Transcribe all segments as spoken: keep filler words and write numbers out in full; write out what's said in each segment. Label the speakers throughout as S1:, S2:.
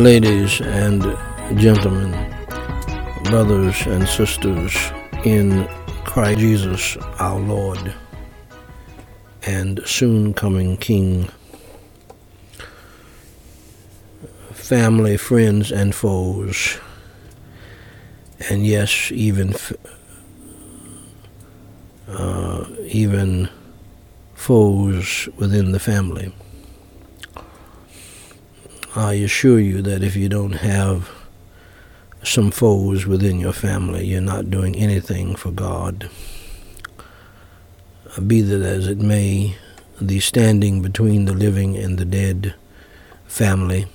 S1: Ladies and gentlemen, brothers and sisters in Christ Jesus our Lord and soon coming King, family, friends, and foes, and yes, even uh, even foes within the family. I assure you that if you don't have some foes within your family, you're not doing anything for God. Be that as it may, the standing between the living and the dead family,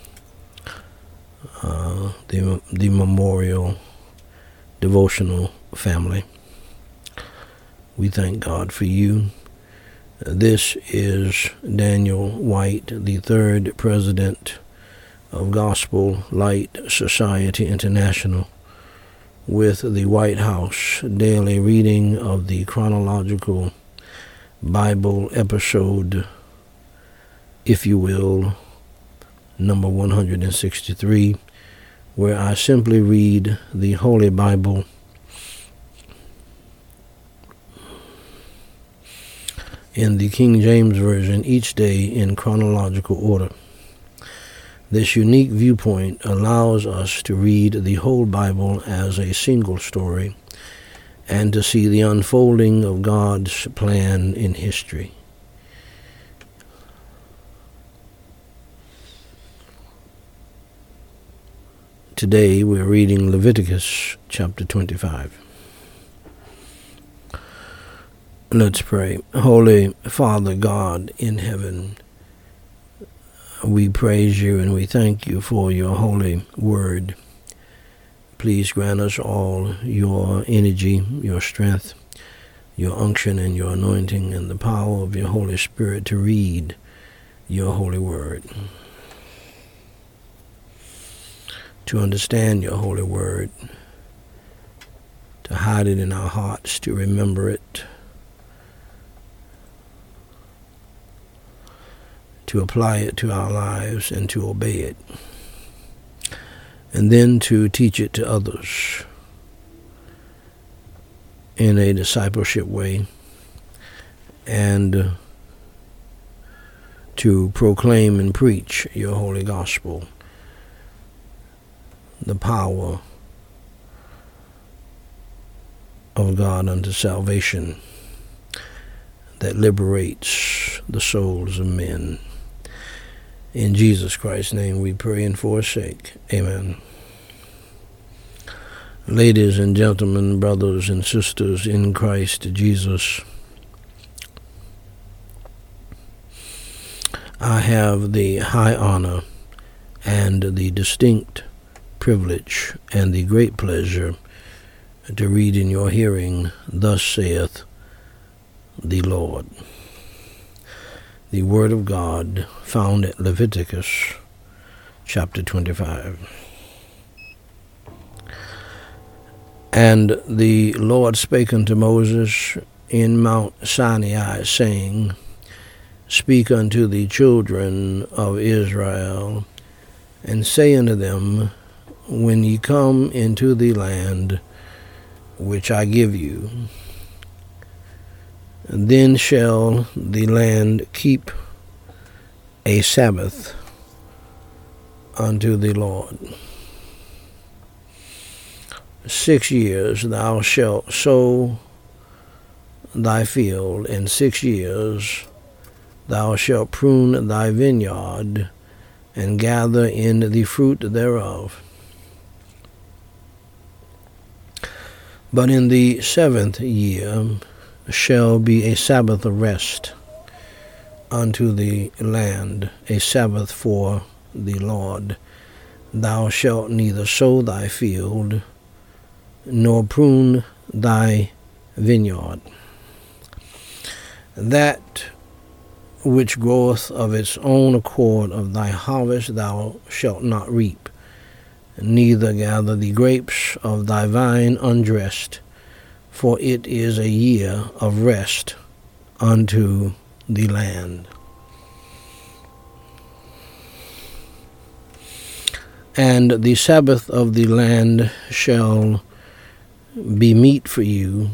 S1: uh, the, the memorial devotional family, we thank God for you. This is Daniel White, the third president of Gospel Light Society International, with the White House daily reading of the chronological Bible episode, if you will, number one hundred sixty-three, where I simply read the Holy Bible in the King James Version each day in chronological order. This unique viewpoint allows us to read the whole Bible as a single story and to see the unfolding of God's plan in history. Today we're reading Leviticus chapter twenty-five. Let's pray. Holy Father God in heaven, we praise you and we thank you for your holy word. Please grant us all your energy, your strength, your unction and your anointing and the power of your Holy Spirit to read your holy word, to understand your holy word, to hide it in our hearts, to remember it, to apply it to our lives and to obey it, and then to teach it to others in a discipleship way, and to proclaim and preach your holy gospel, the power of God unto salvation that liberates the souls of men. In Jesus Christ's name we pray and forsake. Amen. Ladies and gentlemen, brothers and sisters in Christ Jesus, I have the high honor and the distinct privilege and the great pleasure to read in your hearing, Thus saith the Lord. The Word of God found at Leviticus chapter twenty-five. And the Lord spake unto Moses in Mount Sinai, saying, Speak unto the children of Israel, and say unto them, When ye come into the land which I give you, then shall the land keep a Sabbath unto the Lord. Six years thou shalt sow thy field, and six years thou shalt prune thy vineyard, and gather in the fruit thereof. But in the seventh year shall be a Sabbath of rest unto the land, a Sabbath for the Lord. Thou shalt neither sow thy field, nor prune thy vineyard. That which groweth of its own accord of thy harvest thou shalt not reap, neither gather the grapes of thy vine undressed, for it is a year of rest unto the land. And the Sabbath of the land shall be meat for you,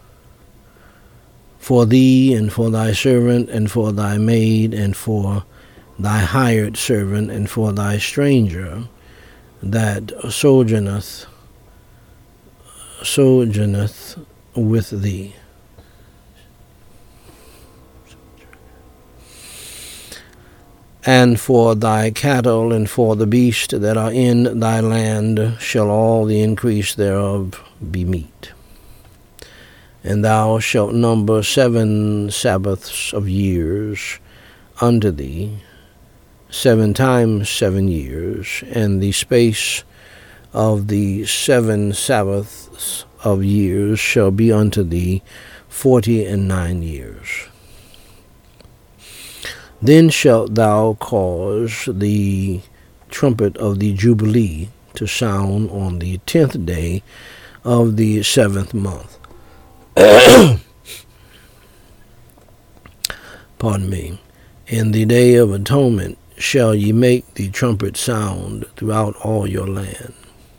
S1: for thee, and for thy servant, and for thy maid, and for thy hired servant, and for thy stranger that sojourneth sojourneth with thee. And for thy cattle, and for the beasts that are in thy land, shall all the increase thereof be meat. And thou shalt number seven Sabbaths of years unto thee, seven times seven years, and the space of the seven Sabbaths of years shall be unto thee forty and nine years. Then shalt thou cause the trumpet of the Jubilee to sound on the tenth day of the seventh month. Pardon me. In the day of atonement shall ye make the trumpet sound throughout all your land.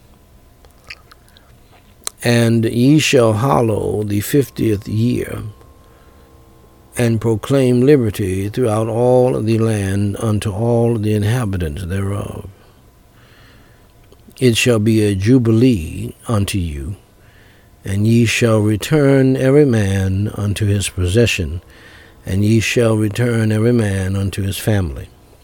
S1: And ye shall hallow the fiftieth year, and proclaim liberty throughout all the land unto all the inhabitants thereof. It shall be a jubilee unto you, and ye shall return every man unto his possession, and ye shall return every man unto his family.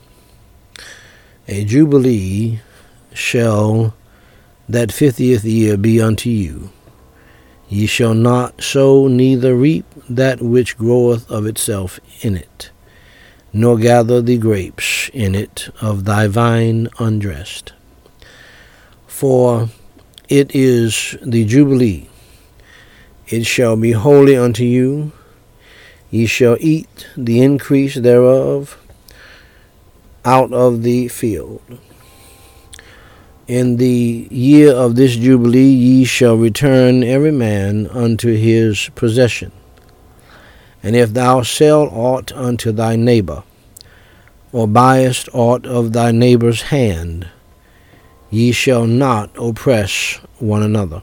S1: A jubilee shall that fiftieth year be unto you. Ye shall not sow neither reap that which groweth of itself in it, nor gather the grapes in it of thy vine undressed. For it is the Jubilee. It shall be holy unto you. Ye shall eat the increase thereof out of the field. In the year of this Jubilee ye shall return every man unto his possession. And if thou sell aught unto thy neighbor, or buyest aught of thy neighbor's hand, ye shall not oppress one another.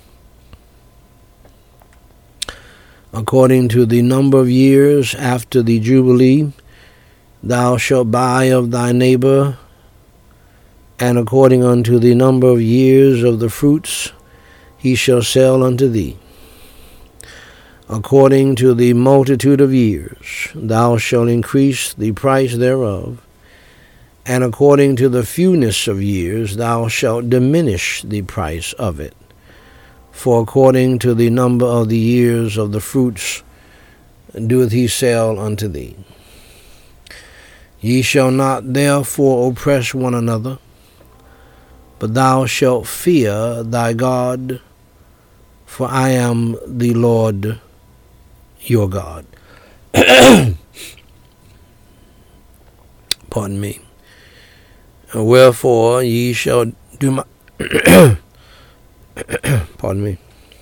S1: According to the number of years after the Jubilee, thou shalt buy of thy neighbor, and according unto the number of years of the fruits he shall sell unto thee. According to the multitude of years thou shalt increase the price thereof, and according to the fewness of years thou shalt diminish the price of it. For according to the number of the years of the fruits doeth he sell unto thee. Ye shall not therefore oppress one another, but thou shalt fear thy God, for I am the Lord your God. Pardon me. Wherefore ye shall do my pardon me.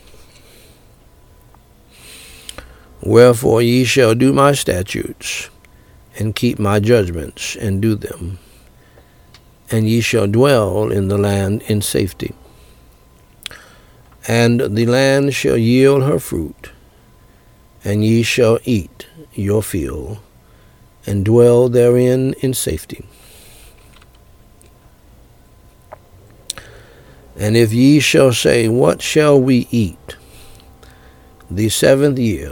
S1: Wherefore ye shall do my statutes, and keep my judgments, and do them. And ye shall dwell in the land in safety. And the land shall yield her fruit, and ye shall eat your fill, and dwell therein in safety. And if ye shall say, what shall we eat the seventh year?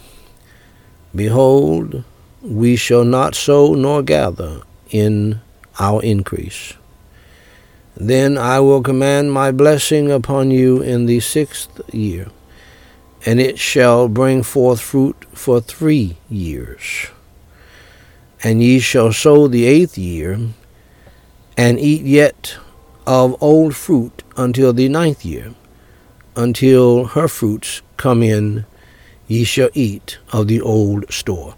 S1: Behold, we shall not sow nor gather in our increase. Then I will command my blessing upon you in the sixth year, and it shall bring forth fruit for three years. And ye shall sow the eighth year, and eat yet of old fruit until the ninth year. Until her fruits come in, ye shall eat of the old store.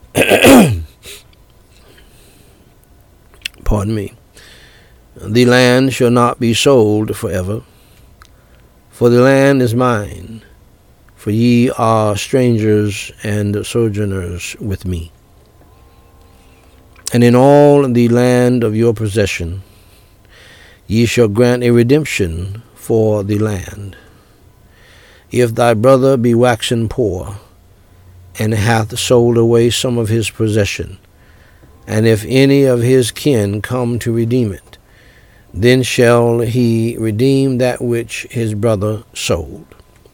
S1: Pardon me. The land shall not be sold forever, for the land is mine, for ye are strangers and sojourners with me. And in all the land of your possession ye shall grant a redemption for the land. If thy brother be waxen poor, and hath sold away some of his possession, and if any of his kin come to redeem it, then shall he redeem that which his brother sold.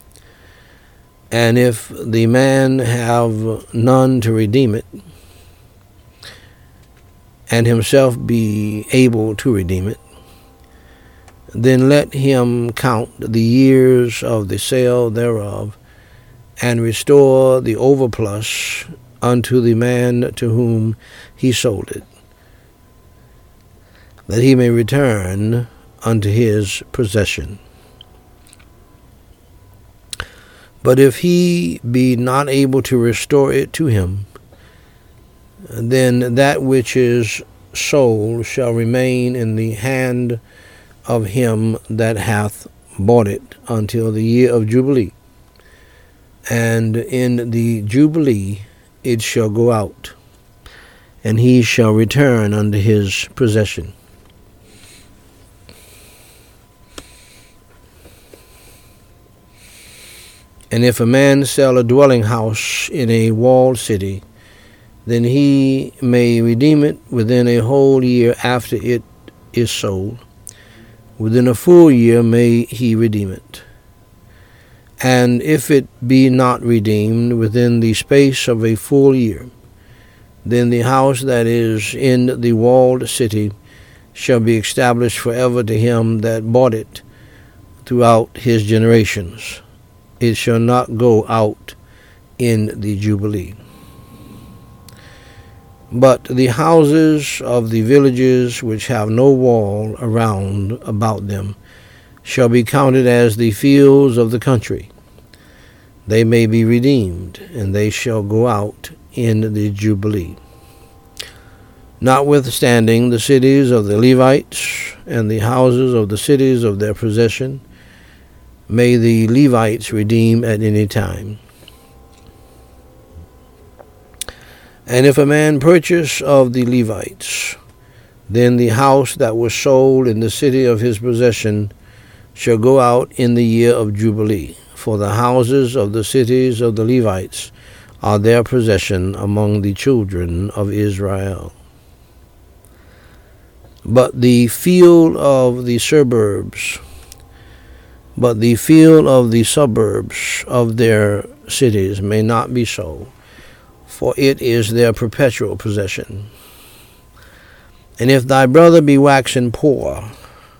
S1: And if the man have none to redeem it, and himself be able to redeem it, then let him count the years of the sale thereof, and restore the overplus unto the man to whom he sold it, that he may return unto his possession. But if he be not able to restore it to him, then that which is sold shall remain in the hand of him that hath bought it until the year of Jubilee. And in the Jubilee it shall go out, and he shall return unto his possession. And if a man sell a dwelling house in a walled city, then he may redeem it within a whole year after it is sold. Within a full year may he redeem it. And if it be not redeemed within the space of a full year, then the house that is in the walled city shall be established forever to him that bought it throughout his generations. It shall not go out in the Jubilee. But the houses of the villages which have no wall around about them shall be counted as the fields of the country. They may be redeemed, and they shall go out in the Jubilee. Notwithstanding, the cities of the Levites and the houses of the cities of their possession may the Levites redeem at any time. And if a man purchase of the Levites, then the house that was sold in the city of his possession shall go out in the year of Jubilee, for the houses of the cities of the Levites are their possession among the children of Israel. But the field of the suburbs, but the field of the suburbs of their cities may not be sold, for it is their perpetual possession. And if thy brother be waxen poor,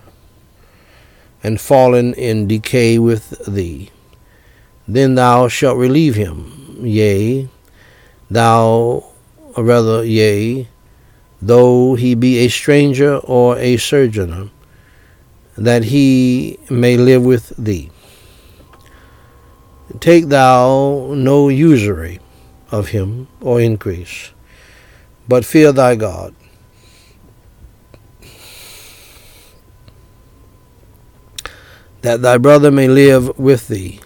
S1: and fallen in decay with thee, then thou shalt relieve him, yea, thou, or rather, yea, though he be a stranger or a sojourner, that he may live with thee. Take thou no usury of him or increase, but fear thy God. That thy brother may live with thee.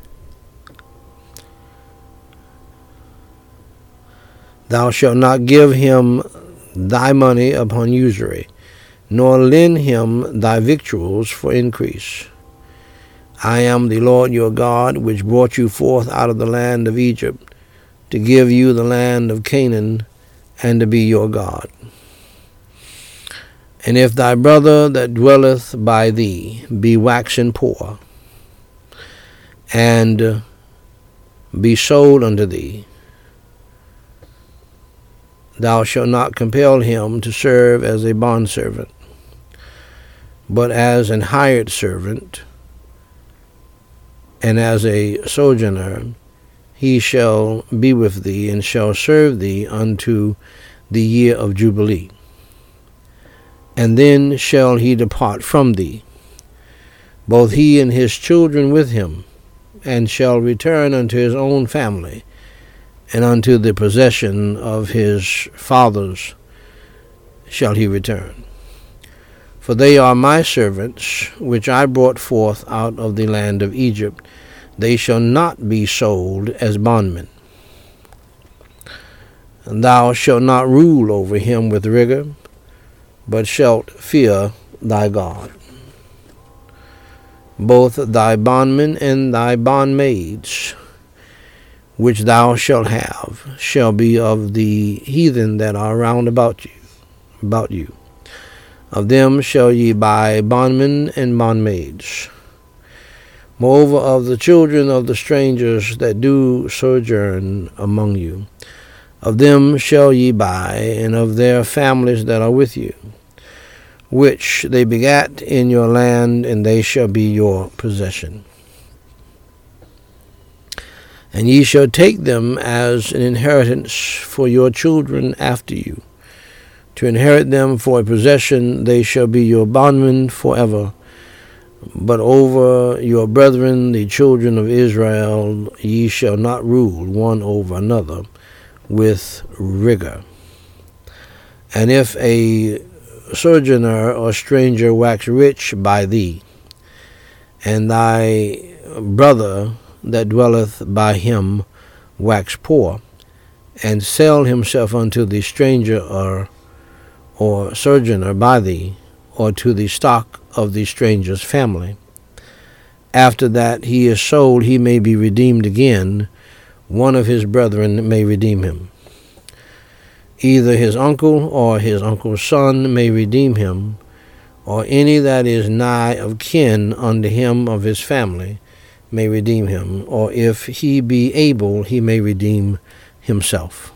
S1: Thou shalt not give him thy money upon usury, nor lend him thy victuals for increase. I am the Lord your God, which brought you forth out of the land of Egypt, to give you the land of Canaan, and to be your God. And if thy brother that dwelleth by thee be waxen poor, and be sold unto thee, thou shalt not compel him to serve as a bondservant, but as an hired servant, and as a sojourner he shall be with thee, and shall serve thee unto the year of Jubilee. And then shall he depart from thee, both he and his children with him, and shall return unto his own family, and unto the possession of his fathers shall he return. For they are my servants, which I brought forth out of the land of Egypt. They shall not be sold as bondmen. And thou shalt not rule over him with rigor, but shalt fear thy God. both thy bondmen and thy bondmaids, which thou shalt have, shall be of the heathen that are round about you. About you. Of them shall ye buy bondmen and bondmaids. Moreover, of the children of the strangers that do sojourn among you, of them shall ye buy, and of their families that are with you, which they begat in your land, and they shall be your possession. And ye shall take them as an inheritance for your children after you. To inherit them for a possession, they shall be your bondmen forever. But over your brethren, the children of Israel, ye shall not rule one over another with rigor. And if a sojourner or stranger wax rich by thee, and thy brother that dwelleth by him wax poor, and sell himself unto the stranger or, or sojourner by thee, or to the stock of the stranger's family, after that he is sold, he may be redeemed again. One of his brethren may redeem him. Either his uncle or his uncle's son may redeem him, or any that is nigh of kin unto him of his family may redeem him, or if he be able, he may redeem himself.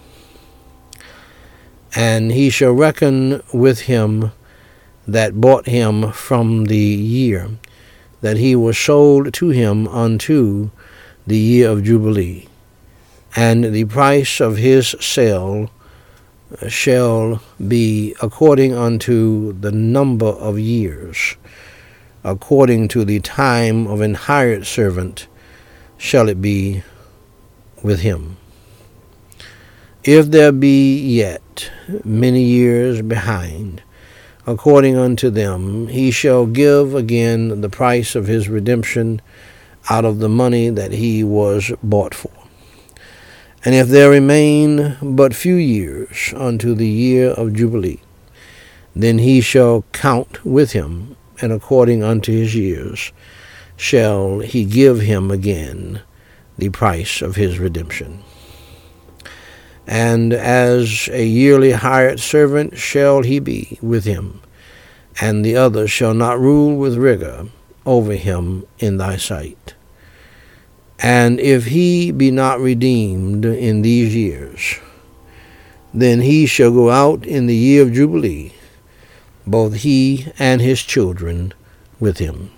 S1: And he shall reckon with him that bought him from the year that he was sold to him unto the year of Jubilee. And the price of his sale shall be according unto the number of years, according to the time of an hired servant shall it be with him. If there be yet many years behind, according unto them, he shall give again the price of his redemption out of the money that he was bought for. And if there remain but few years unto the year of Jubilee, then he shall count with him, and according unto his years shall he give him again the price of his redemption. And as a yearly hired servant shall he be with him, and the other shall not rule with rigor over him in thy sight. And if he be not redeemed in these years, then he shall go out in the year of Jubilee, both he and his children with him.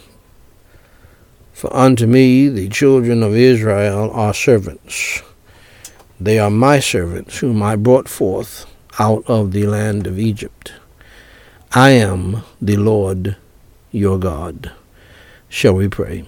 S1: For unto me the children of Israel are servants. They are my servants, whom I brought forth out of the land of Egypt. I am the Lord your God. Shall we pray?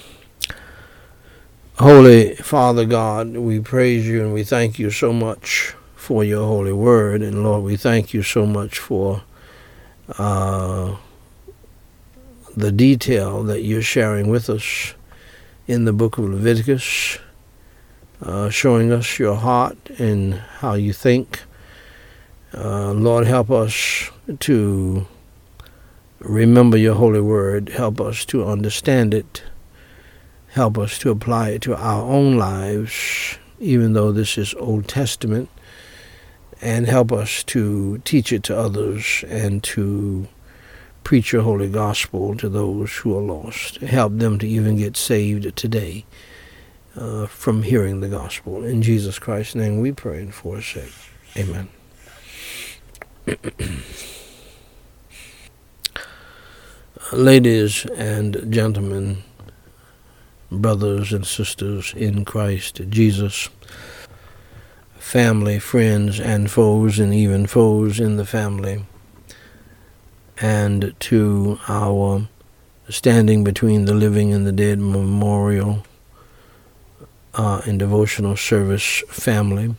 S1: Holy Father God, we praise you and we thank you so much for your holy word. And Lord, we thank you so much for uh, the detail that you're sharing with us in the book of Leviticus, uh, showing us your heart and how you think. Uh, Lord, help us to remember your holy word. Help us to understand it. Help us to apply it to our own lives, even though this is Old Testament, and help us to teach it to others and to preach your holy gospel to those who are lost. Help them to even get saved today uh, from hearing the gospel. In Jesus Christ's name we pray and for his sake. Amen. Ladies and gentlemen, brothers and sisters in Christ Jesus, family, friends, and foes, and even foes in the family, and to our Standing Between the Living and the Dead Memorial uh, and Devotional Service family.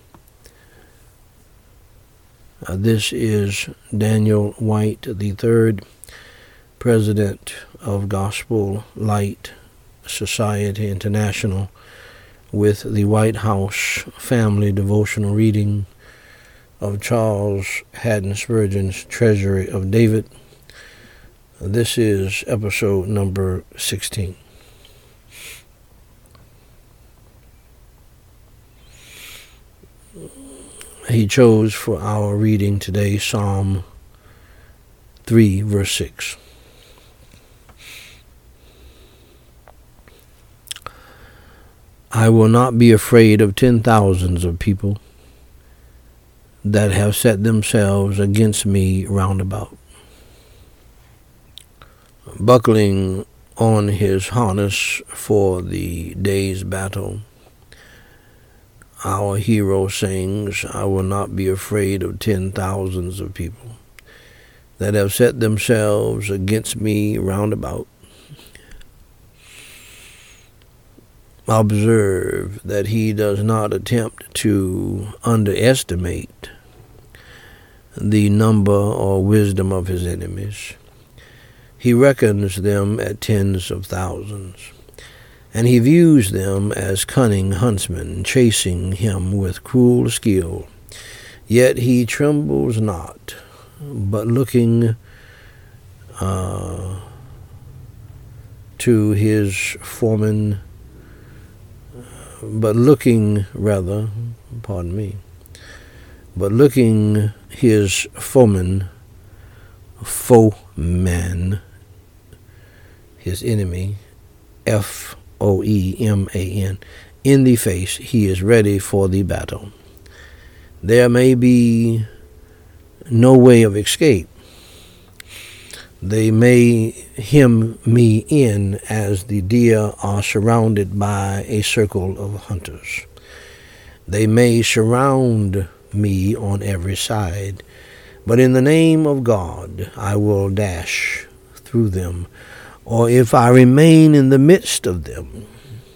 S1: Uh, this is Daniel White the third, President of Gospel Light Society International, with the White House Family Devotional Reading of Charles Haddon Spurgeon's Treasury of David. This is episode number sixteen. He chose for our reading today Psalm three, verse six. I will not be afraid of ten thousands of people that have set themselves against me round about. Buckling on his harness for the day's battle, our hero sings, I will not be afraid of ten thousands of people that have set themselves against me round about. Observe that he does not attempt to underestimate the number or wisdom of his enemies. He reckons them at tens of thousands, and he views them as cunning huntsmen chasing him with cruel skill. Yet he trembles not, but looking uh, to his foreman, but looking rather, pardon me, but looking his foeman, foeman, his enemy, F O E M A N, in the face, he is ready for the battle. There may be no way of escape. They may hem me in as the deer are surrounded by a circle of hunters. They may surround me on every side, but in the name of God I will dash through them. Or if I remain in the midst of them,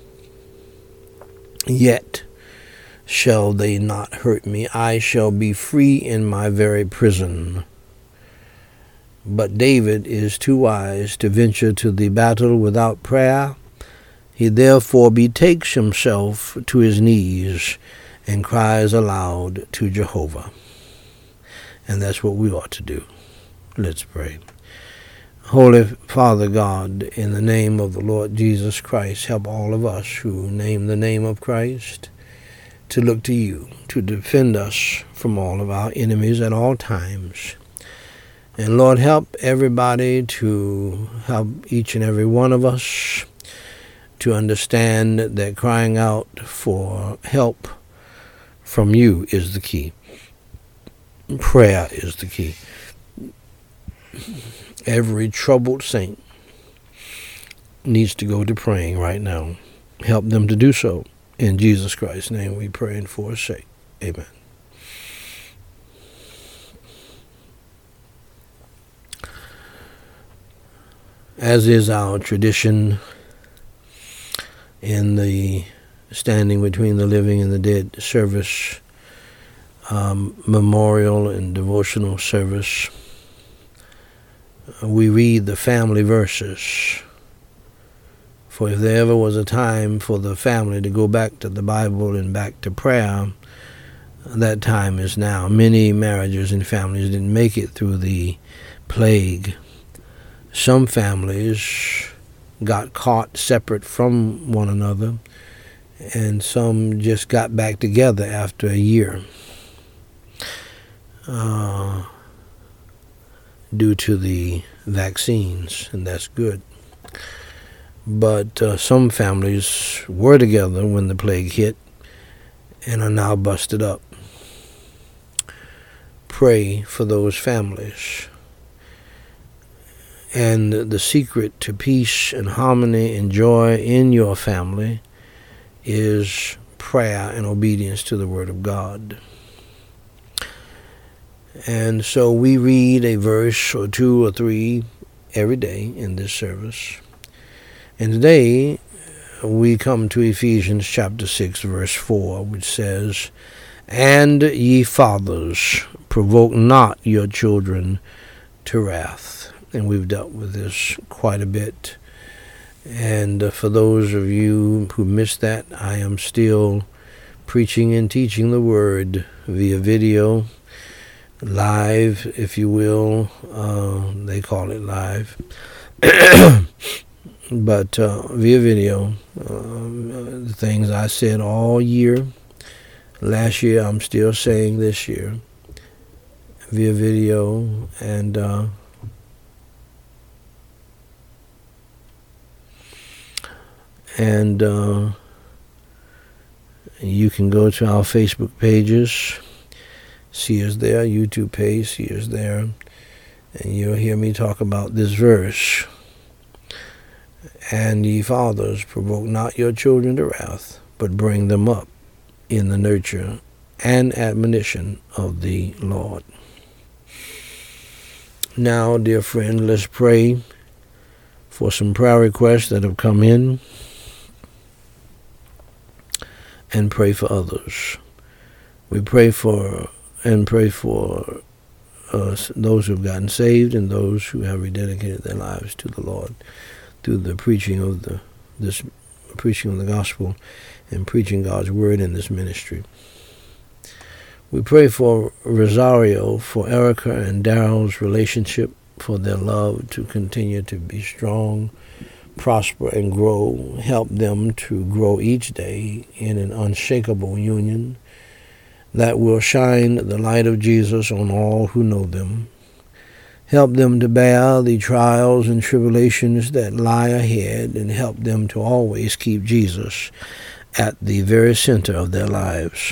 S1: yet shall they not hurt me. I shall be free in my very prison. But David is too wise to venture to the battle without prayer. He therefore betakes himself to his knees and cries aloud to Jehovah. And that's what we ought to do. Let's pray. Holy Father God, in the name of the Lord Jesus Christ, help all of us who name the name of Christ to look to you, to defend us from all of our enemies at all times. And Lord, help everybody to help each and every one of us to understand that crying out for help from you is the key. Prayer is the key. Every troubled saint needs to go to praying right now. Help them to do so. In Jesus Christ's name we pray and for his sake. Amen. As is our tradition in the Standing Between the Living and the Dead service, um, memorial and devotional service, we read the family verses. For if there ever was a time for the family to go back to the Bible and back to prayer, that time is now. Many marriages and families didn't make it through the plague. Some families got caught separate from one another, and some just got back together after a year uh, due to the vaccines, and that's good. But uh, some families were together when the plague hit and are now busted up. Pray for those families. And the secret to peace and harmony and joy in your family is prayer and obedience to the Word of God. And so we read a verse or two or three every day in this service. And today we come to Ephesians chapter six, verse four, which says, And ye fathers, provoke not your children to wrath. And we've dealt with this quite a bit. And uh, for those of you who missed that, I am still preaching and teaching the Word via video. live, if you will. Uh, they call it live. But uh, via video, uh, the things I said all year, last year, I'm still saying this year, via video, and uh, and uh, you can go to our Facebook pages, see us there, YouTube page, see us there, and you'll hear me talk about this verse. And ye fathers, provoke not your children to wrath, but bring them up in the nurture and admonition of the Lord. Now, dear friend, let's pray for some prayer requests that have come in, and pray for others. We pray for and pray for uh, those who have gotten saved and those who have rededicated their lives to the Lord through the preaching of the this preaching of the gospel and preaching God's word in this ministry. We pray for Rosario, for Erica and Daryl's relationship, for their love to continue to be strong, prosper, and grow. Help them to grow each day in an unshakable union that will shine the light of Jesus on all who know them. Help them to bear the trials and tribulations that lie ahead, and help them to always keep Jesus at the very center of their lives.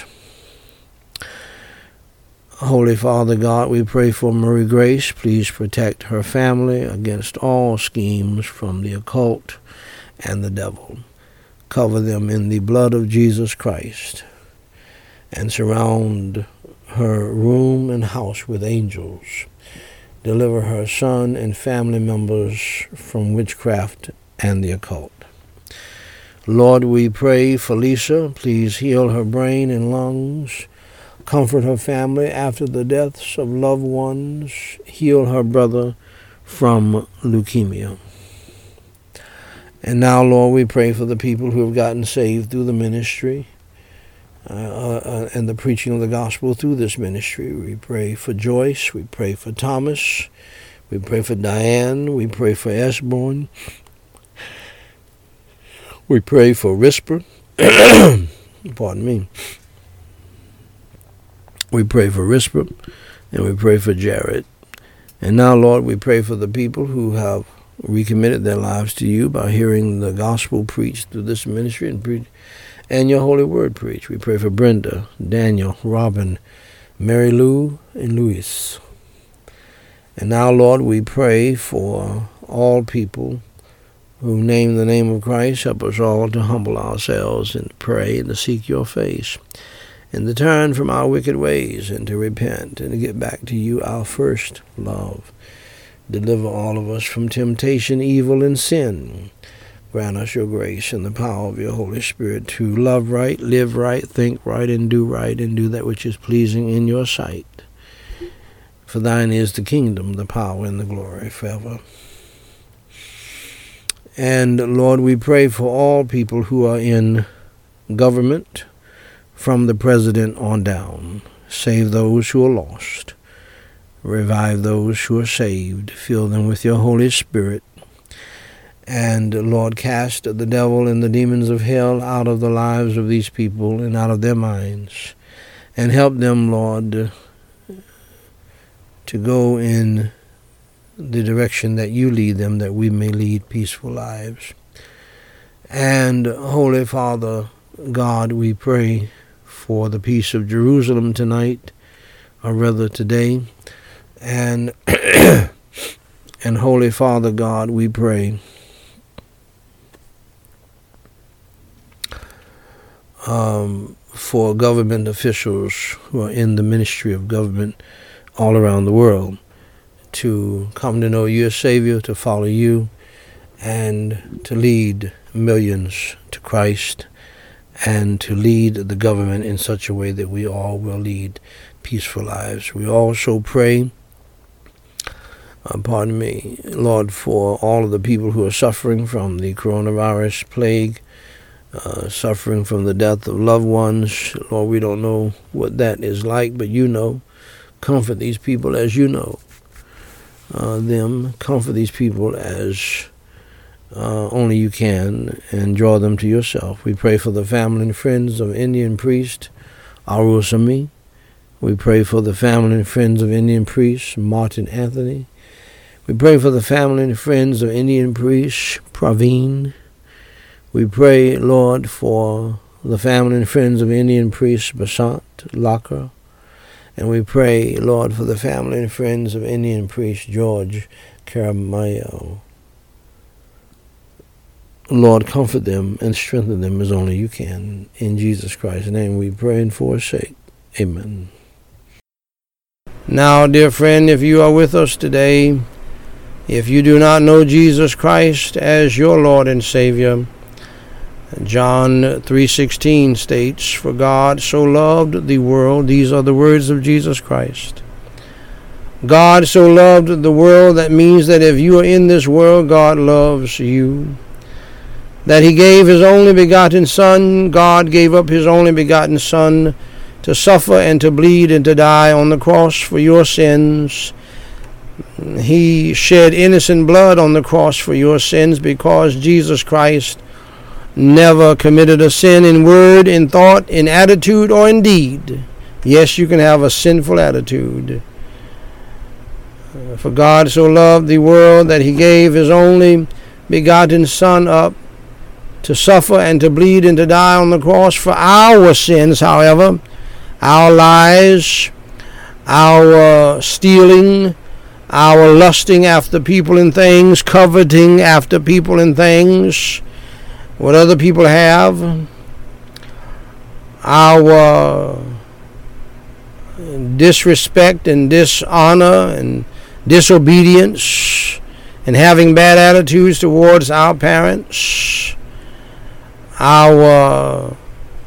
S1: Holy Father God, we pray for Marie Grace. Please protect her family against all schemes from the occult and the devil. Cover them in the blood of Jesus Christ, and surround her room and house with angels. Deliver her son and family members from witchcraft and the occult. Lord, we pray for Lisa. Please heal her brain and lungs. Comfort her family after the deaths of loved ones. Heal her brother from leukemia. And now, Lord, we pray for the people who have gotten saved through the ministry uh, uh, and the preaching of the gospel through this ministry. We pray for Joyce. We pray for Thomas. We pray for Diane. We pray for Esborn. We pray for Risper. Pardon me. We pray for Risper, and we pray for Jared. And now, Lord, we pray for the people who have recommitted their lives to you by hearing the gospel preached through this ministry and pre- and your holy word preached. We pray for Brenda, Daniel, Robin, Mary Lou, and Luis. And now, Lord, we pray for all people who name the name of Christ. Help us all to humble ourselves and pray and to seek your face, and to turn from our wicked ways, and to repent, and to get back to you, our first love. Deliver all of us from temptation, evil, and sin. Grant us your grace and the power of your Holy Spirit to love right, live right, think right, and do right, and do that which is pleasing in your sight. For thine is the kingdom, the power, and the glory forever. And, Lord, we pray for all people who are in government, from the president on down. Save those who are lost. Revive those who are saved. Fill them with your Holy Spirit. And, Lord, cast the devil and the demons of hell out of the lives of these people and out of their minds. And help them, Lord, to go in the direction that you lead them, that we may lead peaceful lives. And, Holy Father God, we pray for the peace of Jerusalem tonight, or rather today. And, and Holy Father God, we pray um, for government officials who are in the ministry of government all around the world to come to know you as Savior, to follow you, and to lead millions to Christ, and to lead the government in such a way that we all will lead peaceful lives. We also pray, uh, pardon me, Lord, for all of the people who are suffering from the coronavirus plague, uh, suffering from the death of loved ones. Lord, we don't know what that is like, but you know. Comfort these people as you know uh, them. Comfort these people as uh, only you can, and draw them to yourself. We pray for the family and friends of Indian priest Arusami. We pray for the family and friends of Indian priest Martin Anthony. We pray for the family and friends of Indian priest Praveen. We pray, Lord, for the family and friends of Indian priest Basant Lakra. And we pray, Lord, for the family and friends of Indian priest George Caramayo. Lord, comfort them and strengthen them as only you can. In Jesus Christ's name we pray and forsake. Amen. Now, dear friend, if you are with us today, if you do not know Jesus Christ as your Lord and Savior, John three sixteen states, "For God so loved the world," these are the words of Jesus Christ. God so loved the world, that means that if you are in this world, God loves you. That he gave his only begotten Son, God gave up his only begotten Son to suffer and to bleed and to die on the cross for your sins. He shed innocent blood on the cross for your sins, because Jesus Christ never committed a sin in word, in thought, in attitude, or in deed. Yes, you can have a sinful attitude. For God so loved the world that he gave his only begotten Son up to suffer and to bleed and to die on the cross for our sins, however, our lies, our stealing, our lusting after people and things, coveting after people and things, what other people have, our disrespect and dishonor and disobedience, and having bad attitudes towards our parents, our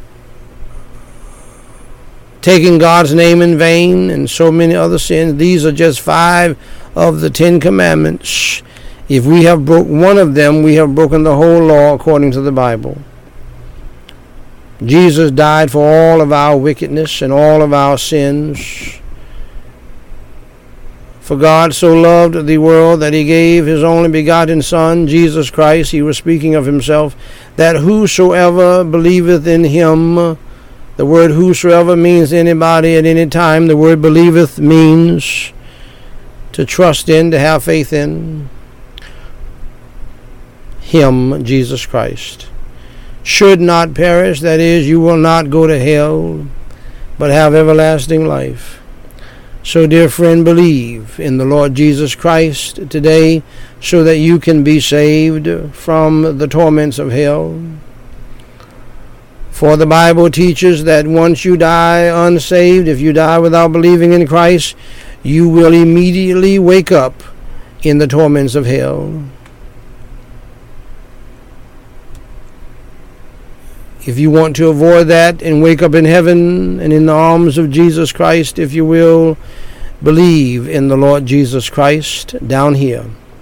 S1: taking God's name in vain, and so many other sins. These are just five of the Ten Commandments. If we have broke one of them, we have broken the whole law according to the Bible. Jesus died for all of our wickedness and all of our sins. For God so loved the world that he gave his only begotten Son, Jesus Christ. He was speaking of himself, that whosoever believeth in him, the word whosoever means anybody at any time. The word believeth means to trust in, to have faith in. Him, Jesus Christ, should not perish, that is, you will not go to hell, but have everlasting life. So, dear friend, believe in the Lord Jesus Christ today, so that you can be saved from the torments of hell. For the Bible teaches that once you die unsaved, if you die without believing in Christ, you will immediately wake up in the torments of hell. If you want to avoid that and wake up in heaven and in the arms of Jesus Christ, if you will, believe in the Lord Jesus Christ down here.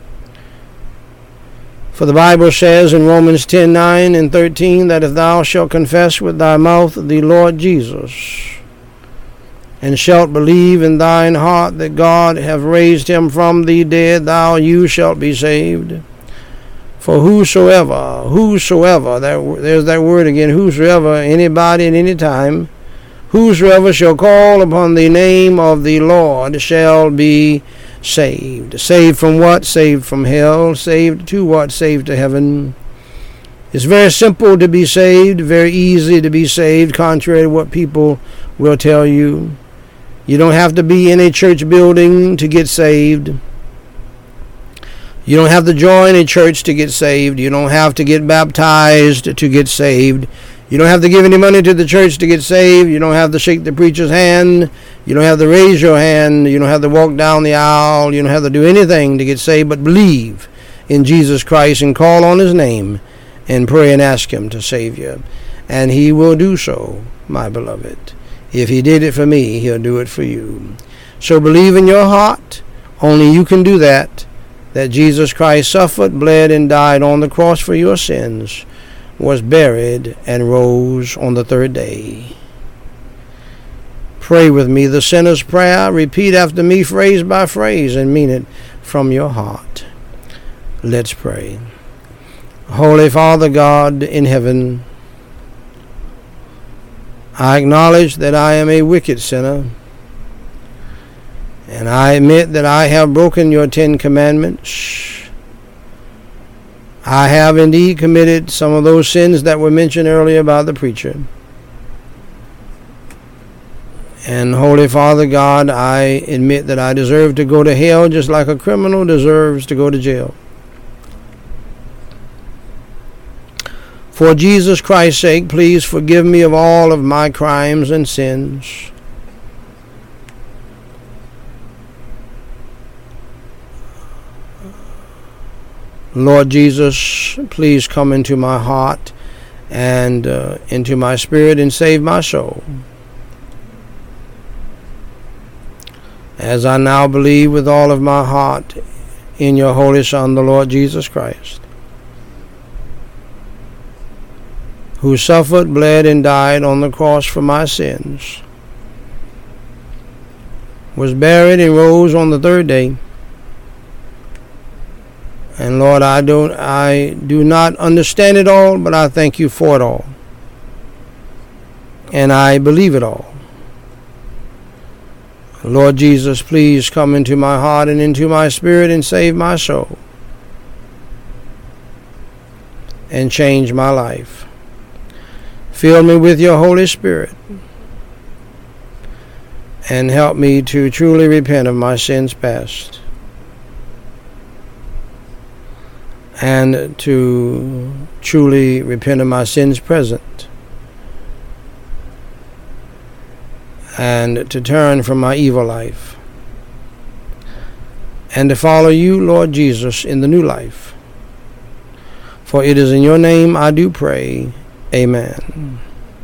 S1: For the Bible says in Romans ten, nine and thirteen, that if thou shalt confess with thy mouth the Lord Jesus, and shalt believe in thine heart that God hath raised him from the dead, thou you shalt be saved. For whosoever, whosoever, that, there's that word again, whosoever, anybody at any time, whosoever shall call upon the name of the Lord shall be saved. Saved from what? Saved from hell. Saved to what? Saved to heaven. It's very simple to be saved, very easy to be saved, contrary to what people will tell you. You don't have to be in a church building to get saved. You don't have to join a church to get saved. You don't have to get baptized to get saved. You don't have to give any money to the church to get saved. You don't have to shake the preacher's hand. You don't have to raise your hand. You don't have to walk down the aisle. You don't have to do anything to get saved, but believe in Jesus Christ and call on his name and pray and ask him to save you. And he will do so, my beloved. If he did it for me, he'll do it for you. So believe in your heart. Only you can do that. That Jesus Christ suffered, bled, and died on the cross for your sins, was buried, and rose on the third day. Pray with me the sinner's prayer. Repeat after me phrase by phrase and mean it from your heart. Let's pray. Holy Father God in heaven, I acknowledge that I am a wicked sinner, and I admit that I have broken your Ten Commandments. I have indeed committed some of those sins that were mentioned earlier by the preacher. And Holy Father God, I admit that I deserve to go to hell just like a criminal deserves to go to jail. For Jesus Christ's sake, please forgive me of all of my crimes and sins. Lord Jesus, please come into my heart and uh, into my spirit and save my soul. As I now believe with all of my heart in your Holy Son, the Lord Jesus Christ, who suffered, bled, and died on the cross for my sins, was buried and rose on the third day. And Lord, I don't, I do not understand it all, but I thank you for it all. And I believe it all. Lord Jesus, please come into my heart and into my spirit and save my soul. And change my life. Fill me with your Holy Spirit. And help me to truly repent of my sins past. And to truly repent of my sins present. And to turn from my evil life. And to follow you, Lord Jesus, in the new life. For it is in your name I do pray. Amen.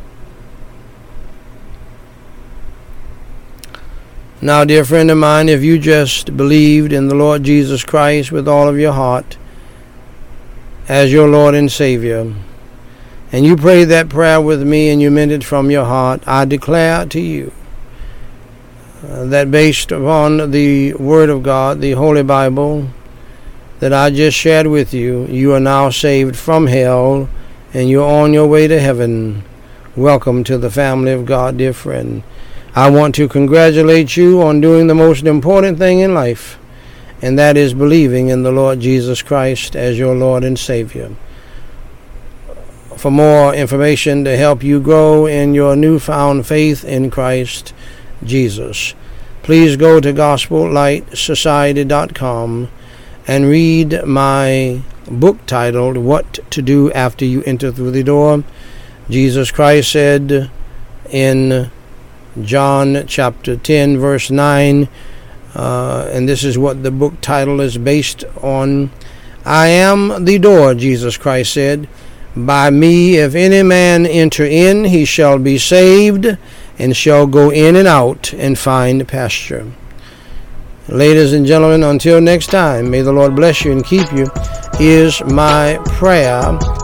S1: Now, dear friend of mine, if you just believed in the Lord Jesus Christ with all of your heart, as your Lord and Savior, and you prayed that prayer with me and you meant it from your heart, I declare to you uh, that based upon the Word of God, the Holy Bible, that I just shared with you, you are now saved from hell and you're on your way to heaven. Welcome to the family of God, dear friend. I want to congratulate you on doing the most important thing in life, and that is believing in the Lord Jesus Christ as your Lord and Savior. For more information to help you grow in your newfound faith in Christ Jesus, please go to gospel light society dot com and read my book titled, What to Do After You Enter Through the Door. Jesus Christ said in John chapter ten, verse nine, Uh, and this is what the book title is based on. I am the door, Jesus Christ said. By me, if any man enter in, he shall be saved, and shall go in and out and find pasture. Ladies and gentlemen, until next time, may the Lord bless you and keep you, is my prayer.